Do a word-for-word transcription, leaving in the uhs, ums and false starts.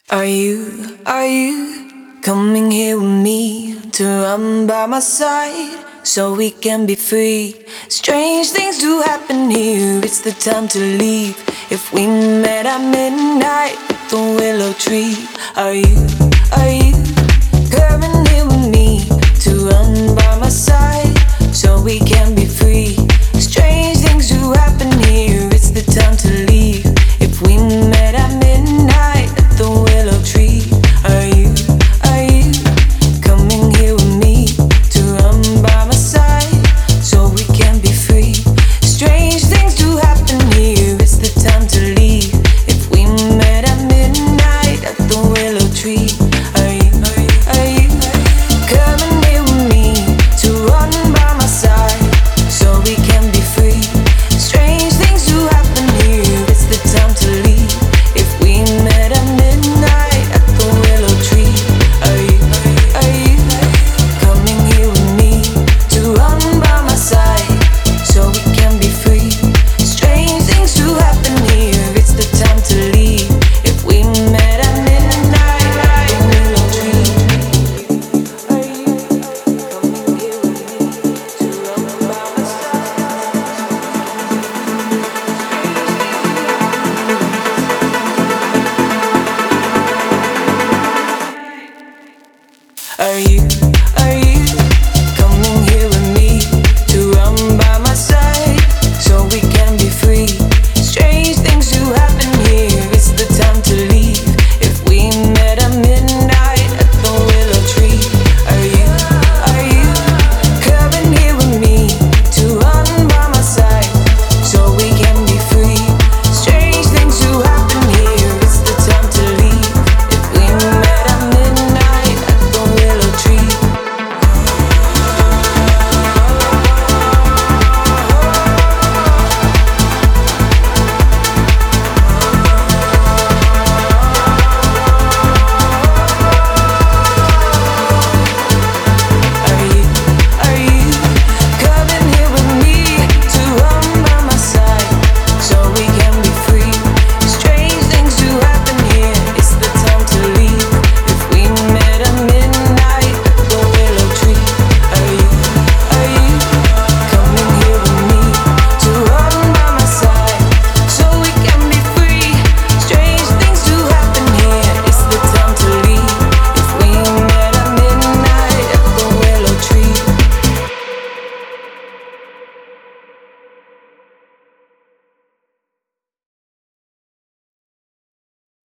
Are you, are you coming here with me to run by my side so we can be free? Strange things do happen here, it's the time to leave. If we met at midnight at the willow tree, are you, are you coming here with me to run by my side so we can be free? Strange things do happen here, it's the time to leave. If we met at midnight at the willow tree, are you, are you coming here with me to run by my side so we can be free? Strange things do happen here, it's the time to leave. If we met at midnight at the willow tree, are you, are you coming here with me to run by my side so we can be free? Strange things do happen here, it's the time to leave. If we met at midnight at the willow tree, are you, are you coming here with me to run by my side so we can be free? Strange things do happen here, it's the time to leave. If we met at midnight at the willow tree, are you coming here with me to run by my side? Are you